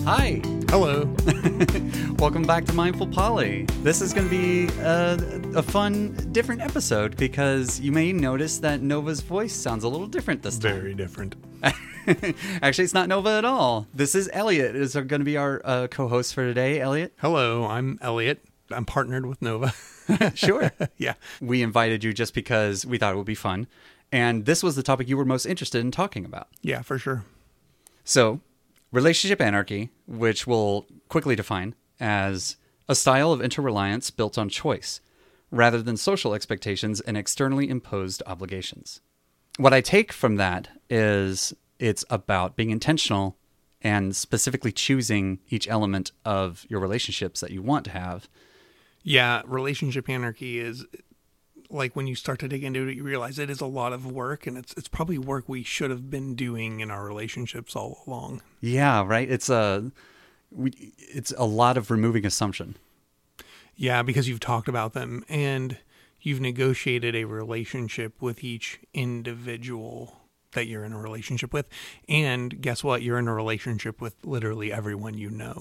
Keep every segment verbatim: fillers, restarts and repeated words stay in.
Hi. Hello. Welcome back to Mindful Poly. This is going to be a, a fun, different episode because you may notice that Nova's voice sounds a little different this time. Very different. Actually, it's not Nova at all. This is Elliot. Is going to be our uh, co-host for today. Elliot? Hello, I'm Elliot. I'm partnered with Nova. Sure. Yeah. We invited you just because we thought it would be fun. And this was the topic you were most interested in talking about. Yeah, for sure. So, relationship anarchy, which we'll quickly define as a style of interreliance built on choice, rather than social expectations and externally imposed obligations. What I take from that is it's about being intentional and specifically choosing each element of your relationships that you want to have. Yeah, relationship anarchy is like when you start to dig into it, you realize it is a lot of work, and it's it's probably work we should have been doing in our relationships all along. Yeah, right. It's a we, it's a lot of removing assumption. Yeah, because you've talked about them and you've negotiated a relationship with each individual that you're in a relationship with. And guess what? You're in a relationship with literally everyone you know.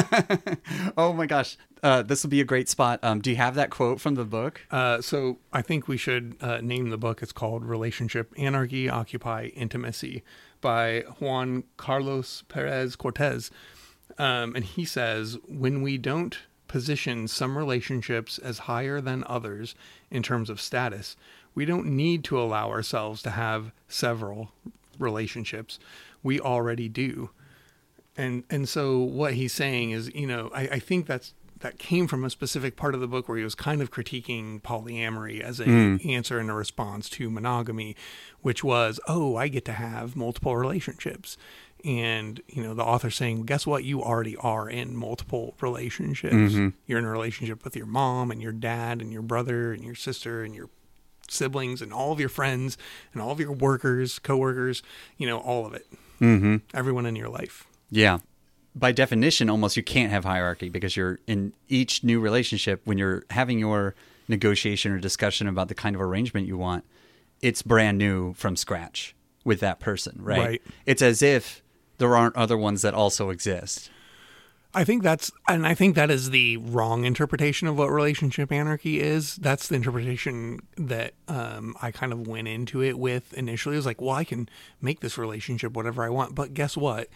Oh my gosh. Uh, this will be a great spot. Um, do you have that quote from the book? Uh, so I think we should uh, name the book. It's called Relationship Anarchy, Occupy Intimacy by Juan Carlos Perez Cortez. Um, and he says, when we don't position some relationships as higher than others in terms of status, we don't need to allow ourselves to have several relationships. We already do. And and so what he's saying is, you know, I, I think that's that came from a specific part of the book where he was kind of critiquing polyamory as an mm. answer and a response to monogamy, which was, oh, I get to have multiple relationships. And, you know, the author saying, guess what? You already are in multiple relationships. Mm-hmm. You're in a relationship with your mom and your dad and your brother and your sister and your siblings and all of your friends and all of your workers, coworkers, you know, all of it. Mm-hmm. Everyone in your life. Yeah. By definition, almost you can't have hierarchy because you're in each new relationship, when you're having your negotiation or discussion about the kind of arrangement you want, it's brand new from scratch with that person, right? Right. It's as if there aren't other ones that also exist. I think that's, and I think that is the wrong interpretation of what relationship anarchy is. That's the interpretation that um, I kind of went into it with initially. It was like, well, I can make this relationship whatever I want. But guess what?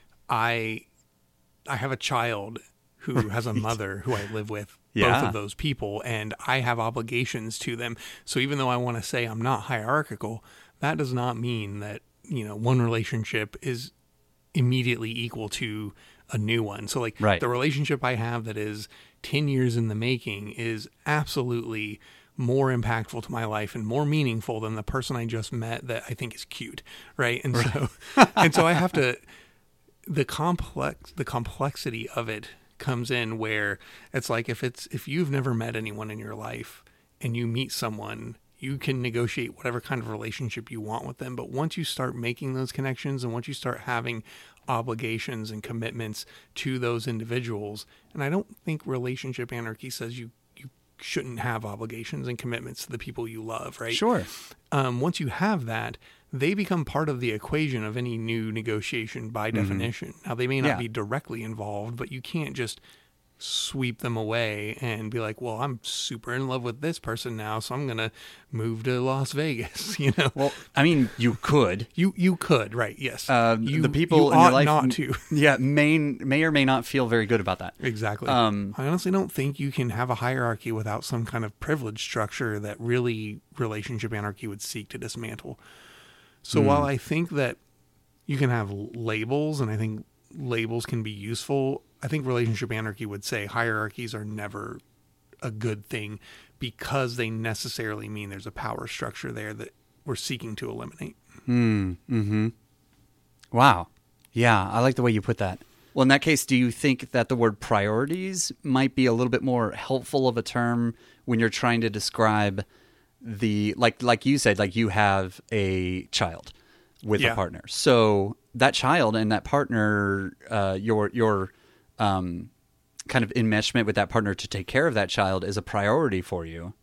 I I have a child who right. has a mother who I live with, yeah. both of those people, and I have obligations to them. So even though I want to say I'm not hierarchical, that does not mean that, you know, one relationship is immediately equal to a new one. So like right. the relationship I have that is ten years in the making is absolutely more impactful to my life and more meaningful than the person I just met that I think is cute. Right. And right. so, and so I have to, the complex, the complexity of it comes in where it's like, if it's, if you've never met anyone in your life and you meet someone, you can negotiate whatever kind of relationship you want with them. But once you start making those connections and once you start having obligations and commitments to those individuals, and I don't think relationship anarchy says you, you shouldn't have obligations and commitments to the people you love, right? Sure. Um, once you have that, they become part of the equation of any new negotiation by definition. Mm-hmm. Now, they may not yeah. be directly involved, but you can't just sweep them away and be like, well, I'm super in love with this person now, so I'm going to move to Las Vegas, you know? Well, I mean, you could. You you could, right, yes. Uh, you, the people you in your ought life not to. Yeah, may, may or may not feel very good about that. Exactly. Um, I honestly don't think you can have a hierarchy without some kind of privilege structure that really relationship anarchy would seek to dismantle. So mm. while I think that you can have labels, and I think labels can be useful, I think relationship anarchy would say hierarchies are never a good thing because they necessarily mean there's a power structure there that we're seeking to eliminate. Mm, mm-hmm. Wow. Yeah, I like the way you put that. Well, in that case, do you think that the word priorities might be a little bit more helpful of a term when you're trying to describe the, like like you said, like you have a child with yeah. a partner. So that child and that partner, uh, your your um, kind of enmeshment with that partner to take care of that child is a priority for you.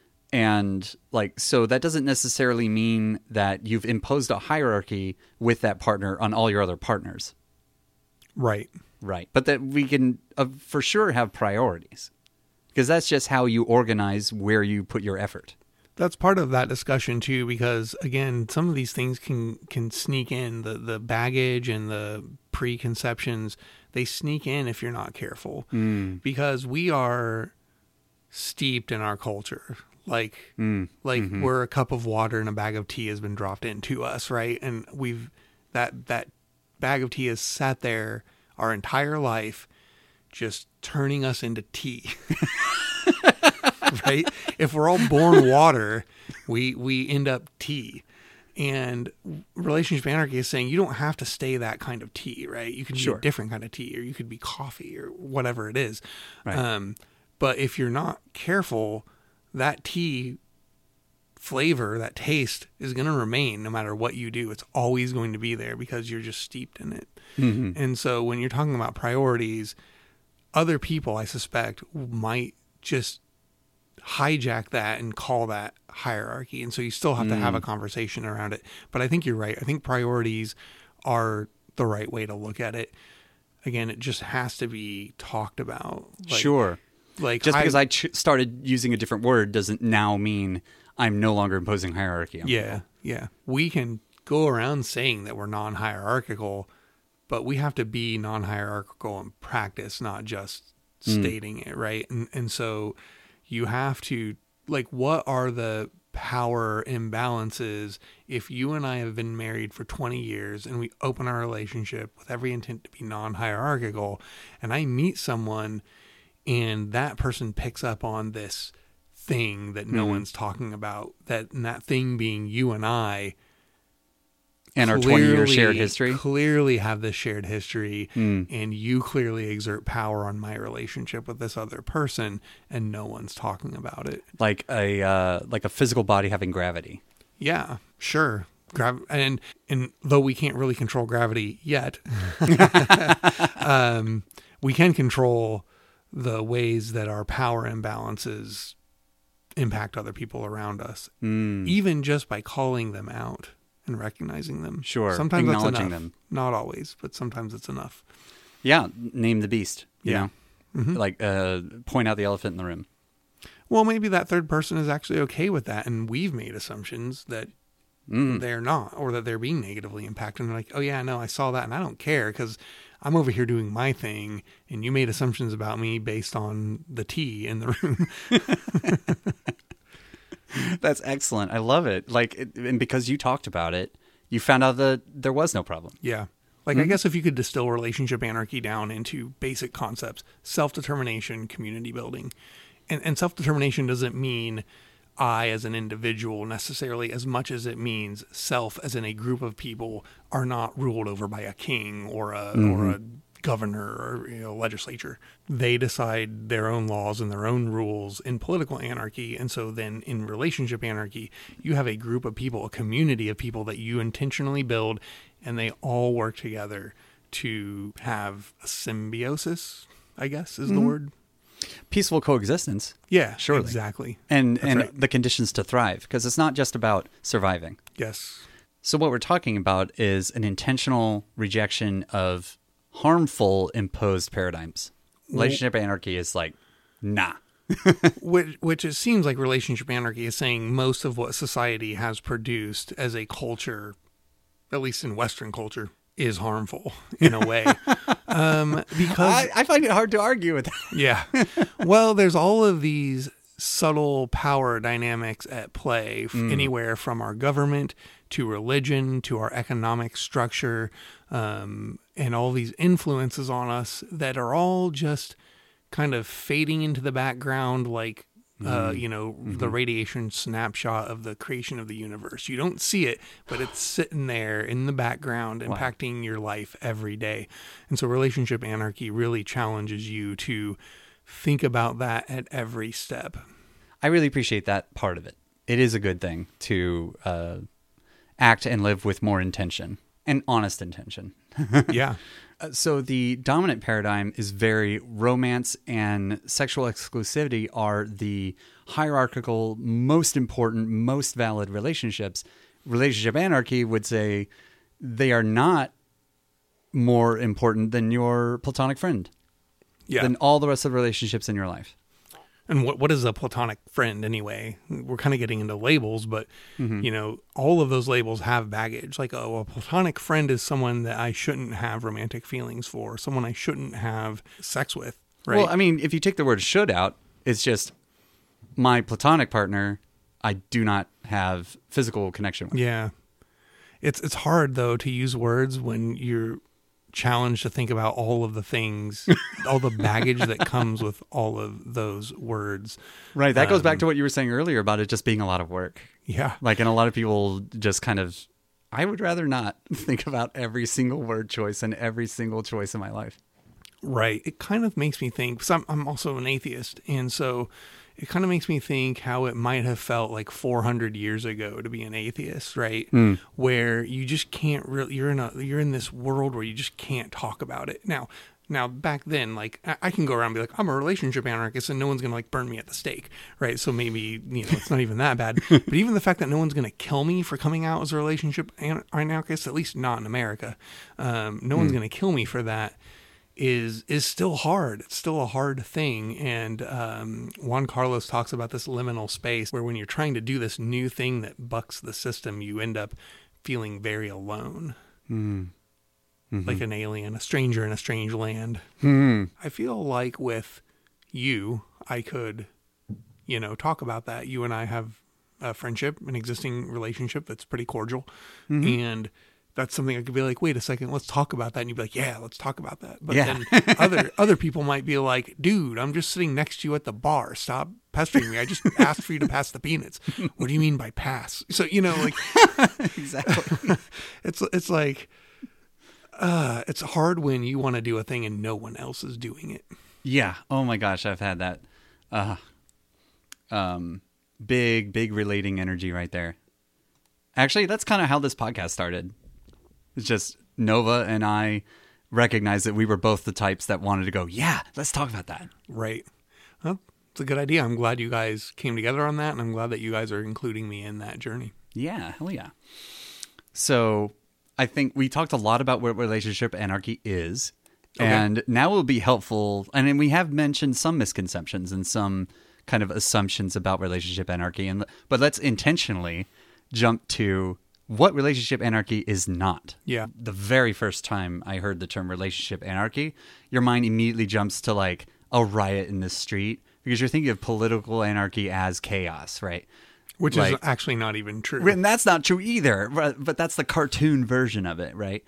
And like, so that doesn't necessarily mean that you've imposed a hierarchy with that partner on all your other partners. Right. Right. But that we can uh, for sure have priorities, because that's just how you organize where you put your effort. That's part of that discussion too, because again, some of these things can can sneak in. The the baggage and the preconceptions, they sneak in if you're not careful, Mm. because we are steeped in our culture. Like Mm. like Mhm. we're a cup of water and a bag of tea has been dropped into us, right? And we've that that bag of tea has sat there our entire life, just turning us into tea. Right? If we're all born water, we we end up tea. And relationship anarchy is saying you don't have to stay that kind of tea, right? You can be Sure. a different kind of tea, or you could be coffee, or whatever it is. Right. Um, but if you're not careful, that tea flavor, that taste is going to remain no matter what you do. It's always going to be there because you're just steeped in it. Mhm. And so when you're talking about priorities, other people, I suspect, might just hijack that and call that hierarchy. And so you still have to have a conversation around it. But I think you're right. I think priorities are the right way to look at it. Again, it just has to be talked about. Like, Sure. Like Just I- because I ch- started using a different word doesn't now mean I'm no longer imposing hierarchy on Yeah, people. yeah. We can go around saying that we're non-hierarchical, but we have to be non-hierarchical in practice, not just stating it, right? And and so you have to, like, what are the power imbalances if you and I have been married for twenty years and we open our relationship with every intent to be non-hierarchical, and I meet someone and that person picks up on this thing that no Mhm. one's talking about, that and that thing being you and I, And our twenty-year clearly- shared history. clearly have this shared history, Mm. and you clearly exert power on my relationship with this other person, and no one's talking about it. Like a uh, like a physical body having gravity. Yeah, sure. Grav- and and though we can't really control gravity yet, um, we can control the ways that our power imbalances impact other people around us, Mm. even just by calling them out and recognizing them. Sure. Sometimes that's Acknowledging enough. them. Not always, but sometimes it's enough. Yeah. Name the beast. You Yeah. know? Mhm. Like uh, point out the elephant in the room. Well, maybe that third person is actually okay with that, and we've made assumptions that Mm. they're not, or that they're being negatively impacted. And they're like, oh yeah, no, I saw that, and I don't care because I'm over here doing my thing, and you made assumptions about me based on the tea in the room. That's excellent. I love it. Like, it, and because you talked about it, you found out that there was no problem. Yeah. Like, I guess if you could distill relationship anarchy down into basic concepts, self-determination, community building. And, and self-determination doesn't mean I as an individual necessarily as much as it means self as in a group of people are not ruled over by a king or a, or a governor or, you know, legislature. They decide their own laws and their own rules in political anarchy. And so then in relationship anarchy, you have a group of people, a community of people that you intentionally build, and they all work together to have a symbiosis, I guess is the word. Peaceful coexistence. Yeah, Surely. exactly. And, That's and right. the conditions to thrive, because it's not just about surviving. Yes. So what we're talking about is an intentional rejection of harmful imposed paradigms. Relationship anarchy is like, nah. Which, which it seems like relationship anarchy is saying most of what society has produced as a culture, at least in Western culture, is harmful in a way. um, because I, I find it hard to argue with that. Yeah. Well, there's all of these subtle power dynamics at play, f- anywhere from our government to religion to our economic structure, um, and all these influences on us that are all just kind of fading into the background like, uh, you know, the radiation snapshot of the creation of the universe. You don't see it, but it's sitting there in the background, impacting your life every day. And so relationship anarchy really challenges you to think about that at every step. I really appreciate that part of it. It is a good thing to uh, act and live with more intention and honest intention. Yeah. Uh, so the dominant paradigm is very romance and sexual exclusivity are the hierarchical, most important, most valid relationships. Relationship anarchy would say they are not more important than your platonic friend, Yeah. than all the rest of the relationships in your life. And what what is a platonic friend anyway? We're kind of getting into labels, but Mm-hmm. you know, all of those labels have baggage. Like, oh, a platonic friend is someone that I shouldn't have romantic feelings for, someone I shouldn't have sex with, right? Well, I mean, if you take the word should out, it's just my platonic partner, I do not have physical connection with. Yeah. It's it's hard though to use words when you're challenged to think about all of the things, all the baggage that comes with all of those words. Right. That goes back Um, to what you were saying earlier about it just being a lot of work. Yeah. Like, and a lot of people just kind of, I would rather not think about every single word choice and every single choice in my life. Right. It kind of makes me think, because I'm, I'm also an atheist. And so it kind of makes me think how it might have felt like four hundred years ago to be an atheist, right? Mm. Where you just can't really, you're in a, you're in this world where you just can't talk about it. Now, now back then, like I, I can go around and be like, I'm a relationship anarchist and no one's going to like burn me at the stake. Right. So maybe, you know, it's not even that bad, but even the fact that no one's going to kill me for coming out as a relationship an- anarchist, at least not in America. Um, no one's Mm. going to kill me for that. is is still hard. It's still a hard thing. And um, Juan Carlos talks about this liminal space where when you're trying to do this new thing that bucks the system, you end up feeling very alone, Mm. Mm-hmm. like an alien, a stranger in a strange land. Mm. I feel like with you, I could, you know, talk about that. You and I have a friendship, an existing relationship that's pretty cordial. Mhm. And that's something I could be like, wait a second, let's talk about that. And you'd be like, yeah, let's talk about that. But Yeah. then other other people might be like, dude, I'm just sitting next to you at the bar. Stop pestering me. I just asked for you to pass the peanuts. What do you mean by pass? So, you know, like Exactly. it's it's like uh it's hard when you want to do a thing and no one else is doing it. Yeah. Oh my gosh, I've had that. Uh, um, big, big relating energy right there. Actually, that's kind of how this podcast started. It's just Nova and I recognized that we were both the types that wanted to go, yeah, let's talk about that. Right. Well, it's a good idea. I'm glad you guys came together on that, and I'm glad that you guys are including me in that journey. Yeah, hell yeah. So I think we talked a lot about what relationship anarchy is. Okay. And now it will be helpful. And then we have mentioned some misconceptions and some kind of assumptions about relationship anarchy. And but let's intentionally jump to what relationship anarchy is not. Yeah. The very first time I heard the term relationship anarchy, your mind immediately jumps to like a riot in the street because you're thinking of political anarchy as chaos, right? Which Like- is actually not even true. And that's not true either, but but that's the cartoon version of it, right?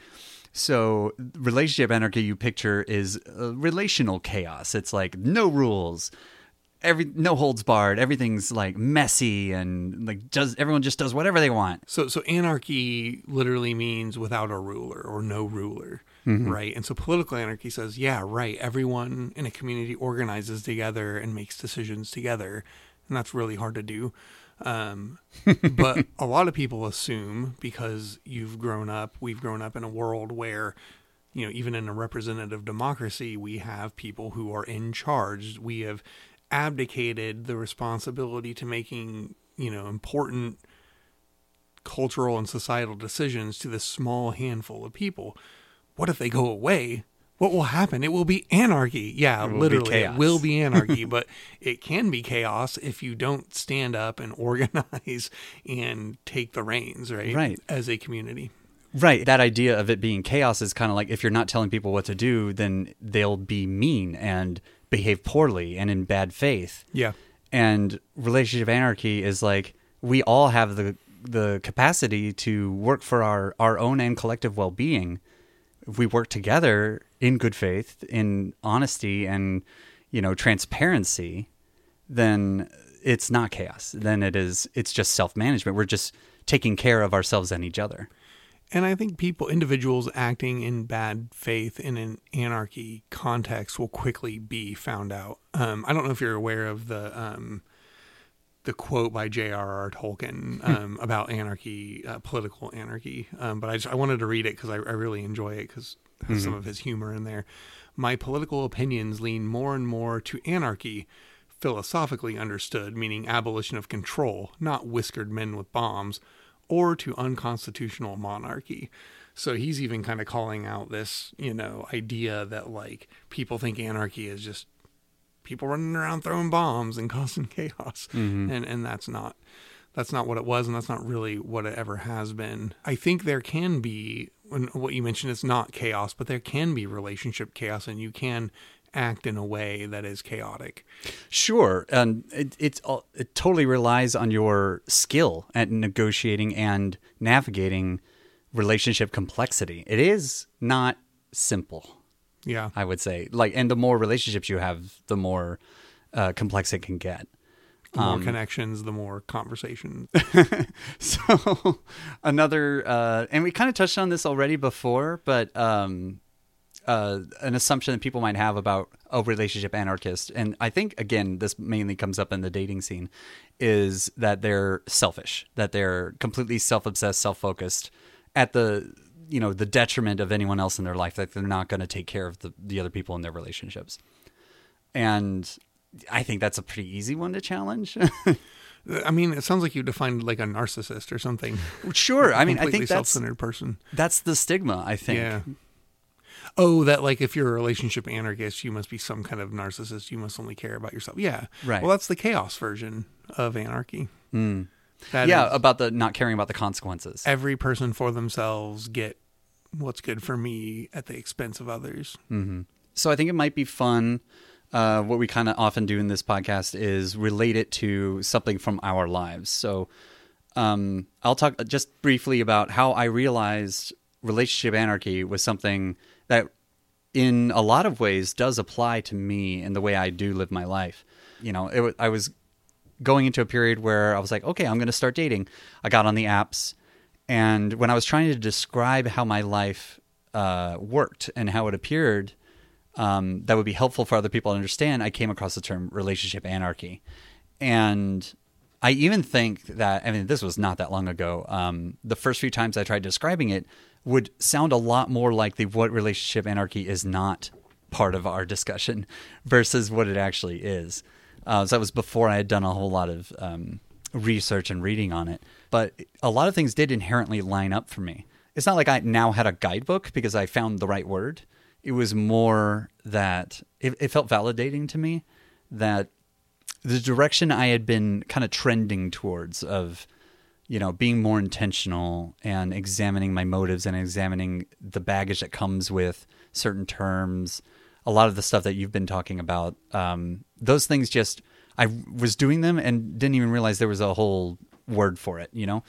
So relationship anarchy you picture is uh, relational chaos. It's like no rules, every no holds barred. Everything's like messy and like does everyone just does whatever they want. So, so anarchy literally means without a ruler or no ruler, right? And so political anarchy says, yeah, right. Everyone in a community organizes together and makes decisions together, and that's really hard to do. Um, but a lot of people assume because you've grown up, we've grown up in a world where, you know, even in a representative democracy, we have people who are in charge. We have abdicated the responsibility to making, you know, important cultural and societal decisions to this small handful of people. What if they go away? What will happen? It will be anarchy. Yeah, It will be literally, it chaos. will be anarchy, but it can be chaos if you don't stand up and organize and take the reins, right? Right. As a community. Right. That idea of it being chaos is kind of like if you're not telling people what to do, then they'll be mean and behave poorly and in bad faith. Yeah. And relationship anarchy is like we all have the the capacity to work for our, our own and collective well-being. If we work together in good faith, in honesty and, you know, transparency, then it's not chaos. Then it is, it's just self-management. We're just taking care of ourselves and each other. And I think people, individuals acting in bad faith in an anarchy context will quickly be found out. Um, I don't know if you're aware of the um, the quote by J R R Tolkien um, about anarchy, uh, political anarchy. Um, but I just, I wanted to read it because I, I really enjoy it because it has some of his humor in there. My political opinions lean more and more to anarchy, philosophically understood, meaning abolition of control, not whiskered men with bombs, or to unconstitutional monarchy. So he's even kind of calling out this, you know, idea that like people think anarchy is just people running around throwing bombs and causing chaos. Mm-hmm. And and that's not that's not what it was, and that's not really what it ever has been. I think there can be, when what you mentioned is not chaos, but there can be relationship chaos, and you can act in a way that is chaotic. Sure. And it, it's, it totally relies on your skill at negotiating and navigating relationship complexity. It is not simple. Yeah. I would say. Like, and the more relationships you have, the more uh, complex it can get. The more um, connections, the more conversation. So another, uh, and we kind of touched on this already before, but um, uh, an assumption that people might have about a relationship anarchist, and I think, again, this mainly comes up in the dating scene, is that they're selfish, that they're completely self-obsessed, self-focused at the, you know, the detriment of anyone else in their life, that they're not going to take care of the, the other people in their relationships. And I think that's a pretty easy one to challenge. I mean, it sounds like you defined like a narcissist or something. Sure. I mean, I think that's self-centered person. That's the stigma, I think. Yeah. Oh, that like if you're a relationship anarchist, you must be some kind of narcissist. You must only care about yourself. Yeah. Right. Well, that's the chaos version of anarchy. Mm. That yeah, is, about the not caring about the consequences. Every person for themselves, get what's good for me at the expense of others. Mm-hmm. So I think it might be fun. Uh, what we kind of often do in this podcast is relate it to something from our lives. So um, I'll talk just briefly about how I realized relationship anarchy was something that in a lot of ways does apply to me in the way I do live my life. You know, it, I was going into a period where I was like, okay, I'm going to start dating. I got on the apps, and when I was trying to describe how my life uh, worked and how it appeared, um, that would be helpful for other people to understand, I came across the term relationship anarchy. And I even think that, I mean, this was not that long ago. Um, the first few times I tried describing it would sound a lot more like the what relationship anarchy is not part of our discussion versus what it actually is. Uh, so that was before I had done a whole lot of um, research and reading on it. But a lot of things did inherently line up for me. It's not like I now had a guidebook because I found the right word. It was more that it, it felt validating to me that the direction I had been kind of trending towards of, you know, being more intentional and examining my motives and examining the baggage that comes with certain terms, a lot of the stuff that you've been talking about, um, those things just, I was doing them and didn't even realize there was a whole word for it, you know?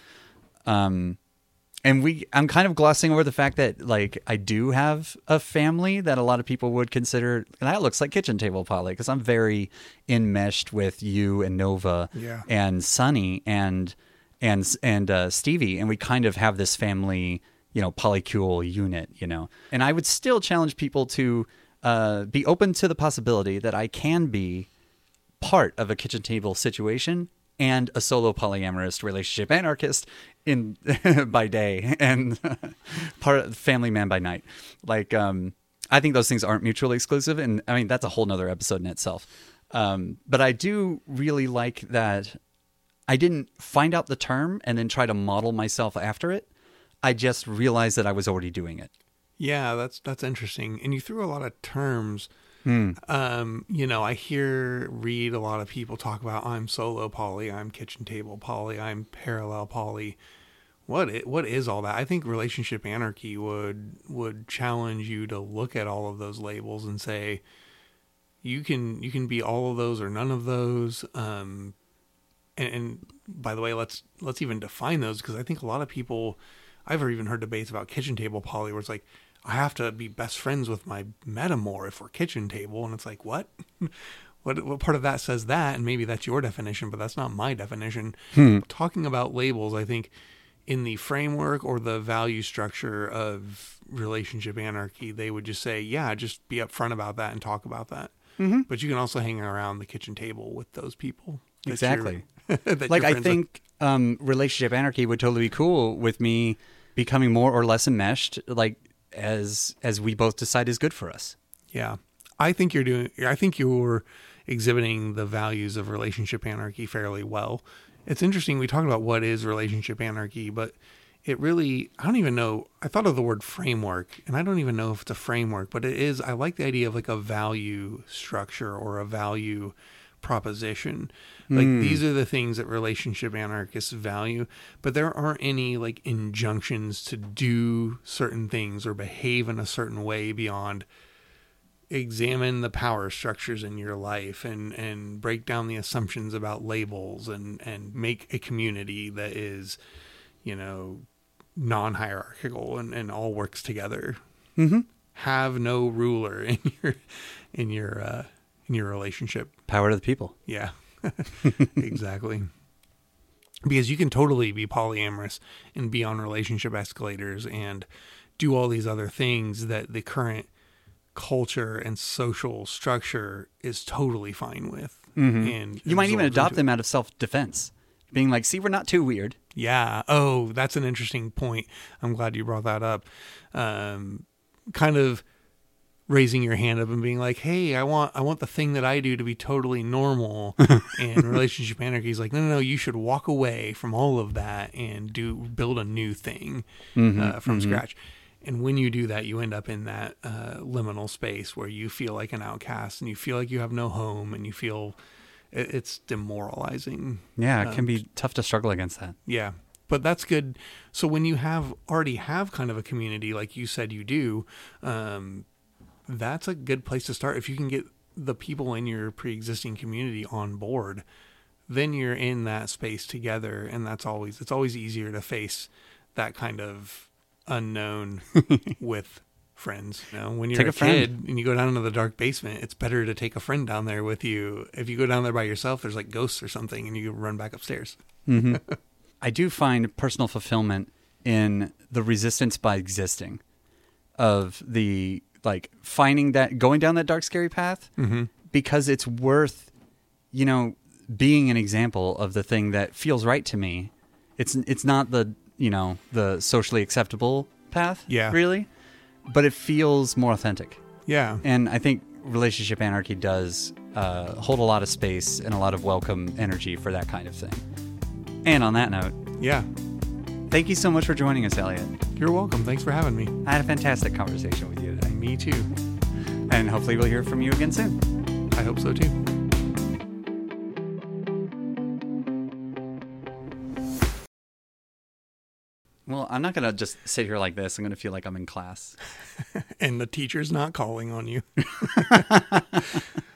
Um, and we, I'm kind of glossing over the fact that, like, I do have a family that a lot of people would consider, and that looks like kitchen table poly, because I'm very enmeshed with you and Nova yeah. and Sunny and and and uh, Stevie, and we kind of have this family, you know, polycule unit, you know. And I would still challenge people to uh, be open to the possibility that I can be part of a kitchen table situation and a solo polyamorous relationship anarchist in by day and part of family man by night. Like, um, I think those things aren't mutually exclusive. And I mean, that's a whole nother episode in itself. Um, but I do really like that I didn't find out the term and then try to model myself after it. I just realized that I was already doing it. Yeah, that's, that's interesting. And you threw a lot of terms. Hmm. Um, you know, I hear, read a lot of people talk about, I'm solo poly, I'm kitchen table poly, I'm parallel poly. What is, what is all that? I think relationship anarchy would would challenge you to look at all of those labels and say, you can you can be all of those or none of those. Um, and, and by the way, let's let's even define those, because I think a lot of people, I've even heard debates about kitchen table poly where it's like, I have to be best friends with my metamor if we're kitchen table. And it's like, what? what what part of that says that? And maybe that's your definition, but that's not my definition. Hmm. Talking about labels, I think in the framework or the value structure of relationship anarchy, they would just say, yeah, just be upfront about that and talk about that. Mm-hmm. But you can also hang around the kitchen table with those people. Exactly. that like, I think um, relationship anarchy would totally be cool with me becoming more or less enmeshed, like, as as we both decide is good for us. Yeah. I think you're doing I think you're exhibiting the values of relationship anarchy fairly well. It's interesting. We talked about what is relationship anarchy, but it really, I don't even know. I thought of the word framework, and I don't even know if it's a framework, but it is. I like the idea of like a value structure or a value proposition. Like Mm. these are the things that relationship anarchists value, but there aren't any like injunctions to do certain things or behave in a certain way beyond examine the power structures in your life and, and break down the assumptions about labels and, and make a community that is, you know, non-hierarchical and, and all works together. Mm-hmm. Have no ruler in your, in your, uh, in your relationship. Power to the people. Yeah, exactly. Because you can totally be polyamorous and be on relationship escalators and do all these other things that the current culture and social structure is totally fine with. Mm-hmm. And You might even absorbs adopt into them it. out of self-defense, being like, see, we're not too weird. Yeah. Oh, that's an interesting point. I'm glad you brought that up. Um, kind of raising your hand up and being like, hey, I want, I want the thing that I do to be totally normal. And relationship anarchy is like, no, no, no, you should walk away from all of that and do, build a new thing Mm-hmm. uh, from Mm-hmm. scratch. And when you do that, you end up in that uh, liminal space where you feel like an outcast and you feel like you have no home and you feel it, it's demoralizing. Yeah, it Um, can be tough to struggle against that. Yeah, but that's good. So when you have already have kind of a community like you said you do, um, that's a good place to start. If you can get the people in your pre-existing community on board, then you're in that space together, and that's always it's always easier to face that kind of unknown with friends. You know, when you're Take a, a friend. kid and you go down into the dark basement, it's better to take a friend down there with you. If you go down there by yourself, there's like ghosts or something, and you run back upstairs. Mm-hmm. I do find personal fulfillment in the resistance by existing, of the like finding that going down that dark, scary path, Mm-hmm. because it's worth, you know, being an example of the thing that feels right to me. It's it's not the, you know, the socially acceptable path, Yeah. really, but it feels more authentic. Yeah. And I think relationship anarchy does uh, hold a lot of space and a lot of welcome energy for that kind of thing. And on that note, Yeah. thank you so much for joining us, Elliot. You're welcome. Thanks for having me. I had a fantastic conversation with you today. Me too. And hopefully we'll hear from you again soon. I hope so too. Well, I'm not going to just sit here like this. I'm going to feel like I'm in class. And the teacher's not calling on you.